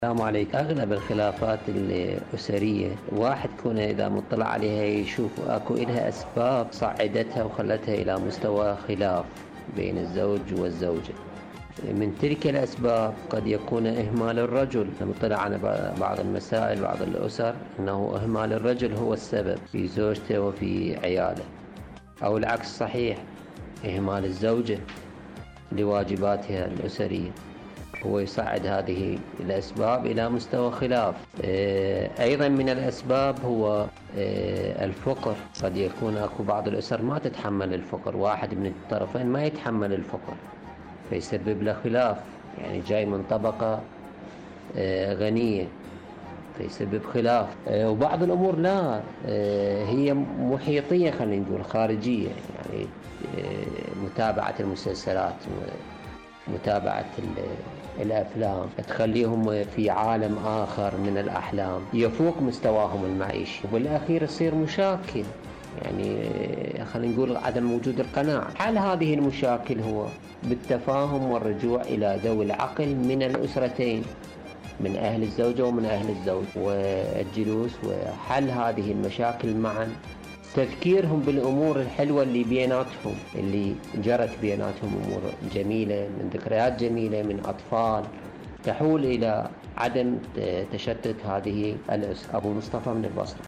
السلام عليكم. أغلب الخلافات الأسرية واحد كون إذا مطلع عليها يشوف أكو إلها أسباب صعدتها وخلتها إلى مستوى خلاف بين الزوج والزوجة. من تلك الأسباب قد يكون إهمال الرجل. نطلع على بعض المسائل بعض الأسر أنه إهمال الرجل هو السبب في زوجته وفي عياله، أو العكس صحيح، إهمال الزوجة لواجباتها الأسرية هو يصعد هذه الأسباب إلى مستوى خلاف. أيضا من الأسباب هو الفقر. قد يكون أكو بعض الأسر ما تتحمل الفقر، واحد من الطرفين ما يتحمل الفقر فيسبب له خلاف، يعني جاي من طبقة غنية فيسبب خلاف. وبعض الأمور لا، هي محيطية، خلينا نقول خارجية، يعني متابعة المسلسلات، متابعة الأفلام تخليهم في عالم آخر من الأحلام يفوق مستواهم المعيشي، وبالأخير يصير مشاكل. يعني خلينا نقول عدم وجود القناعة. حل هذه المشاكل هو بالتفاهم والرجوع إلى ذوي العقل من الأسرتين، من أهل الزوجة ومن أهل الزوج، والجلوس وحل هذه المشاكل معا، تذكيرهم بالأمور الحلوة اللي بيناتهم، اللي جرت بيناتهم، أمور جميلة من ذكريات جميلة من أطفال، تحول إلى عدم تشتت هذه الأسرة. أبو مصطفى من البصرة.